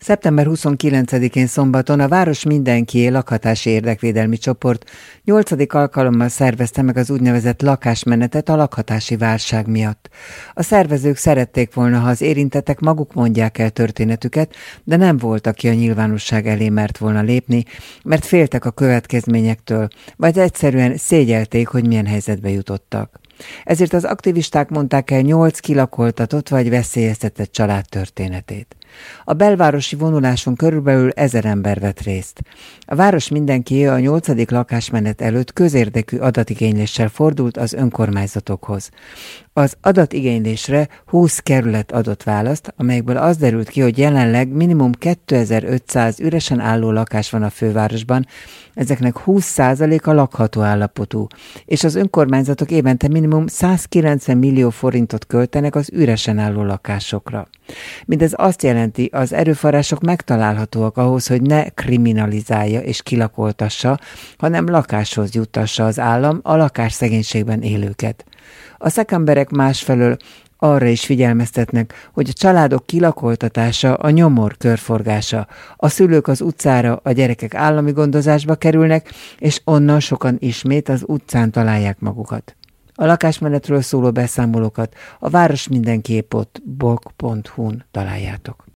Szeptember 29-én szombaton a Város Mindenkié lakhatási érdekvédelmi csoport 8. alkalommal szervezte meg az úgynevezett lakásmenetet a lakhatási válság miatt. A szervezők szerették volna, ha az érintettek maguk mondják el történetüket, de nem volt, aki a nyilvánosság elé mert volna lépni, mert féltek a következményektől, vagy egyszerűen szégyelték, hogy milyen helyzetbe jutottak. Ezért az aktivisták mondták el 8 kilakoltatott vagy veszélyeztetett család történetét. A belvárosi vonuláson körülbelül 1000 ember vett részt. A Város Mindenkié a 8. lakásmenet előtt közérdekű adatigényléssel fordult az önkormányzatokhoz. Az adatigénylésre 20 kerület adott választ, amelyekből az derült ki, hogy jelenleg minimum 2500 üresen álló lakás van a fővárosban, ezeknek 20%-a lakható állapotú, és az önkormányzatok évente minimum 190 millió forintot költenek az üresen álló lakásokra. Mindez azt jelenti, az erőforrások megtalálhatóak ahhoz, hogy ne kriminalizálja és kilakoltassa, hanem lakáshoz juttassa az állam a lakásszegénységben élőket. A szakemberek másfelől arra is figyelmeztetnek, hogy a családok kilakoltatása a nyomor körforgása. A szülők az utcára, a gyerekek állami gondozásba kerülnek, és onnan sokan ismét az utcán találják magukat. A lakásmenetről szóló beszámolókat a városmindenkié.blog.hu-n találjátok.